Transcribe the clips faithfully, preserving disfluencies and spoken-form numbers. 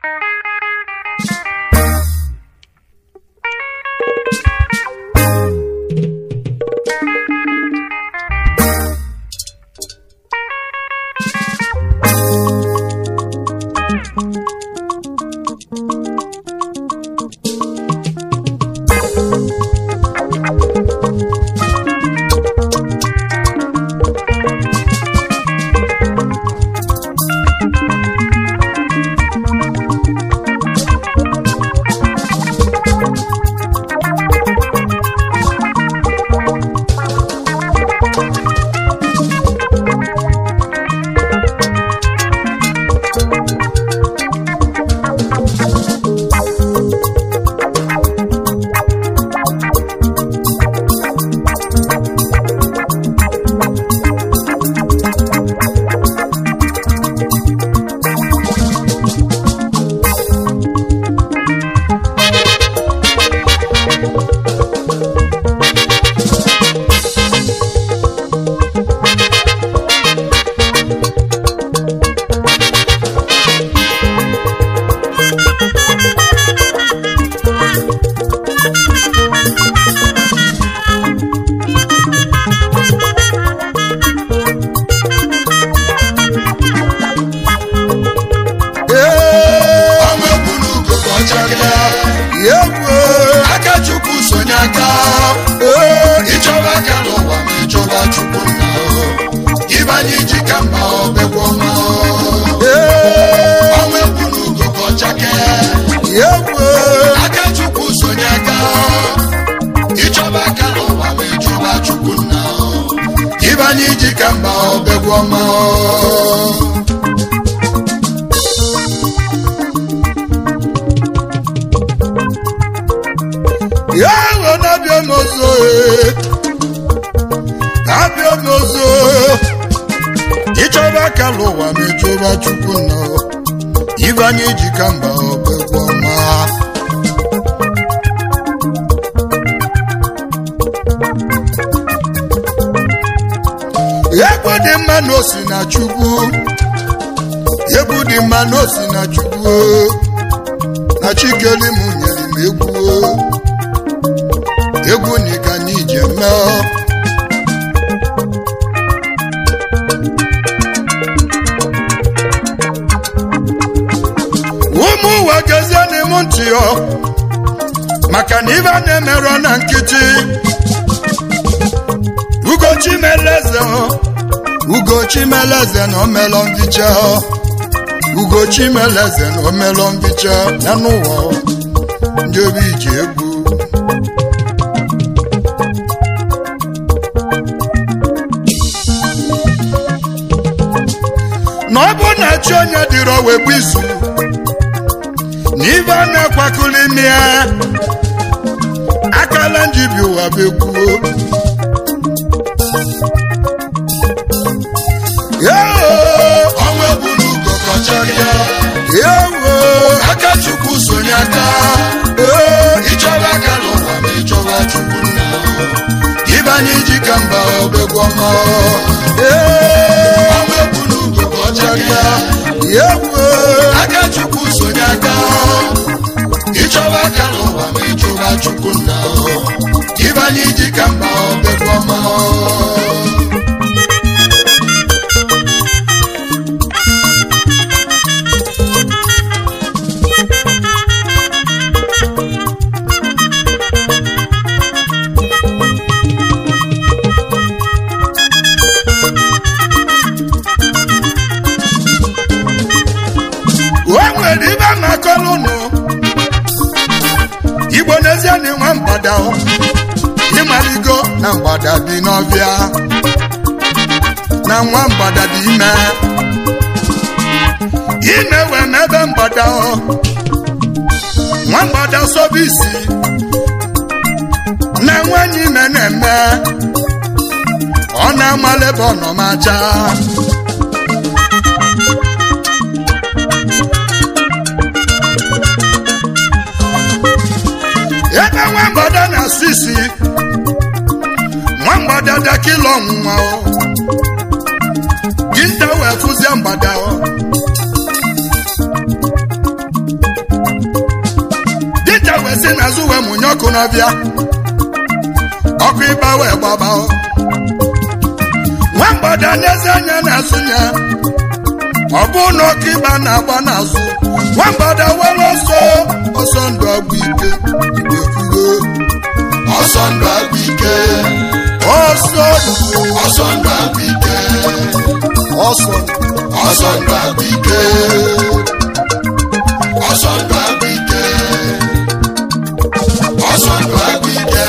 Chimeleze no melon vicha Ugo Chimeleze no melon vicha na nuwa njobi jebu No bu na chonya diro we bisu Niva na kwakulimia Akala njibi wa beku Akachukwu sonyaka ichoba kalụwa ma ichoba chukwu nna Ibanye jikamba obegwoma Ọmebunu gogocharia Akachukwu sonyaka ichoba kalụwa ma ichoba chukwu nna Ibanye jikamba obegwoma Imaligo na mgbada dị n'ọbịa na nwa mgbada dị ime ime wee mebe mgbada nwa mgbada sobisi na nwanyị ime na-eme ọ na-amalebe ọnọmacha ebe nwa mgbada na sisi nwa mgbada dakilo ọnwụnwa dinta wee fụzie mgbada n'ọbịa ọkụ ịba wee gbaba nwa mgbada n'ezi anya na-azụ ya ọ bụ na ọkụ ịba na-agba n'azụ nwa mgbada were ọsọ ọsọ ndụ agwụ ike igbefugo ọsọ ndụ agwụ ike ọsọ ọsọ ndụ agwụ ike ọsọ ọsọ ndụ agwụ ike ọsọ ndụ agwụ ike ọsọ ndụ agwụ ike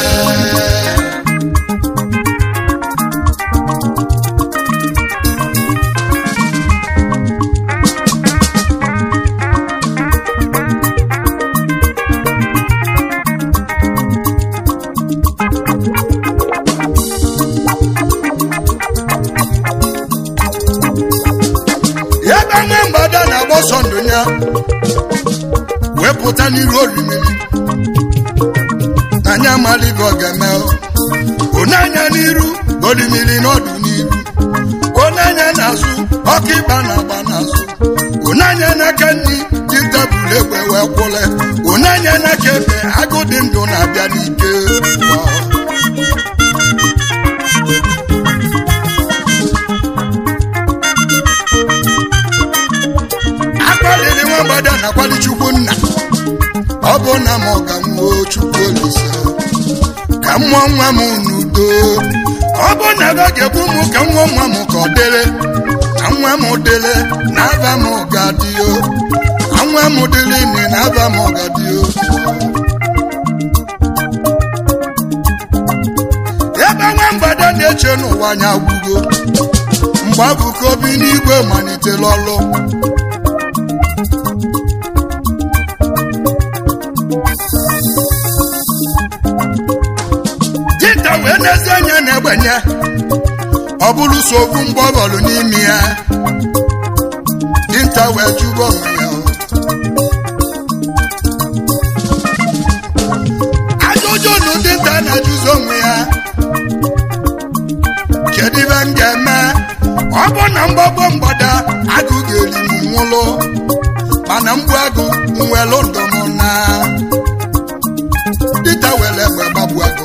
ọsọ ndụ ya wepụta n'iru orimiri anya malibe ọ ga-eme onanya n'iru orimiri n'ọdụ n'iru onanya n'azụ ọkụ ịba na-agba n'azụ onanya n'aka nri dị tebụl egbe wee kwụle onanya n'aka ebe agụ dị ndụ na-abịa n'ike mgbada na-akwali chukwu nna ọ bụ na m ọ ga-nwuo chukwu olise ka mmụọ nwa m n'udo ọ bụ na ga ga-egbu m ka nwa nwa m ka ọ dịrị na nwa m dịrị na aba m ga-adịo na nwa m dịrị ni na aba m ga-adịo ebe nwa mgbada na-eche n'ụwa anya gwugo mgbe abụ ka obi n'igwe malitere ọlụ wee n'ezi anya na-egbenye ọ bụrụ so okwu mgbe ọ bọlụ n'ime ya dinta wee jụba onwe ya ajụjụ na dinta na-ajụzi onwe ya kedu ibe m ga-eme ọ bụ na mgbagbo mgbada agụ ga-eri m nwụlụ mana mgbu agụ nwelụ ndụ m na dinta were egbe gbagbu agụ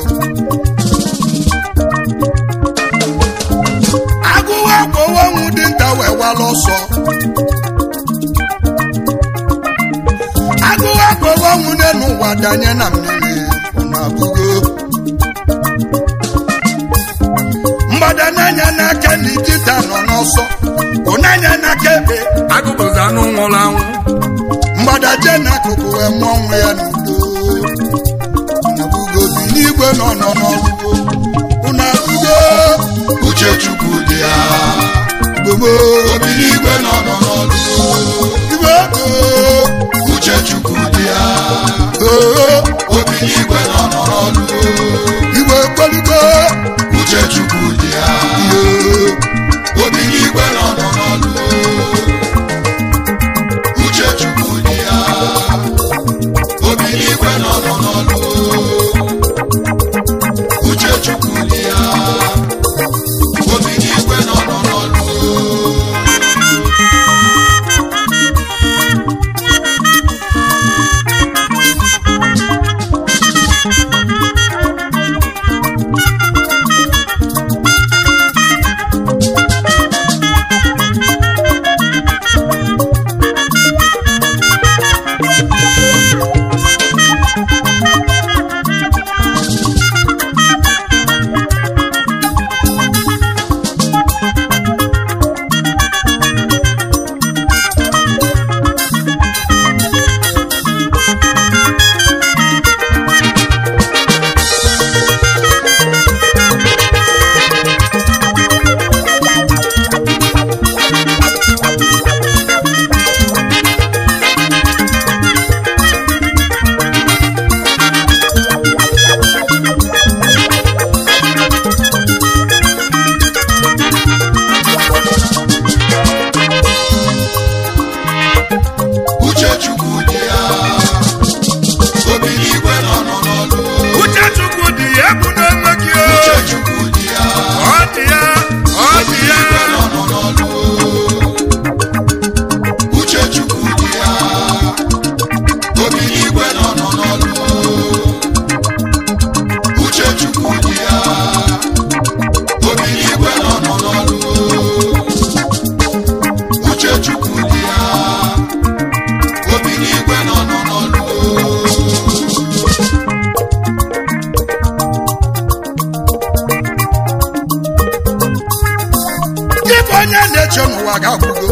agụwa dinta wee wala ọsọ agụwa kpọwa nwunye n'ụwa danye na mmiri na-abụgo mgbada n'anya n'aka na dinta nọ n'ọsọ ụnanya n'aka ebe agụbụzi anụ nwụrụ anwụ mgbada jee n'akụkụ wee mụọ nwa ya n'udo na-abụgo bi n'igwe nọ nọ n'ọlụgo na-abụgo uche chukwu dị ya gbogbo obi n'igwe nọ nọ n'ọlụ igwe ego uche chukwu dị ya obi n'igwe nọ nọ n'ọlụ igwe kwelugo uche chukwu dị ya obi n'igwe nọ nọ n'ọlụ uche chukwu dị ya obi n'igwe nọ nọ n'ọlụ uche chukwu dị ya obi n'igwe nọ nọ n'ọlụ ụwa ga-akwụgo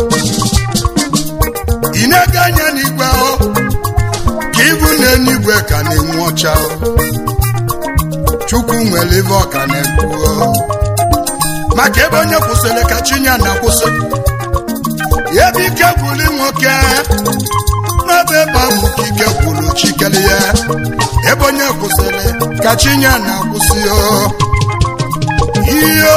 ị na-ege anya n'igwe ka ibu n'eluigwe ka na-enwu ọcha Chukwu nwere ibe ọ ka na-ekwu maka ebe onye kwụsịrị ka chinya na-akwụsị ebe ike gwụrụ nwoke n'ebe ebe ahụ ka ike gwụrụ chikere ya ebe onye kwụsịrị ka chinya na-akwụsị ihe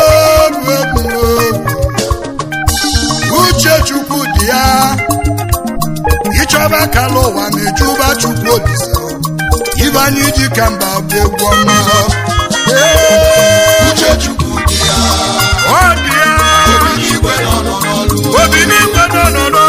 uche Chukwu dị ya ịchọba kala ụwa ma ịjụba Chukwu Olise ibe anyị ji ka mba bụ egwu ọma uche Chukwu dị ya ọ dị ya obi n'igwe nọ n'ọlụ obi n'igwe nọ n'ọlụ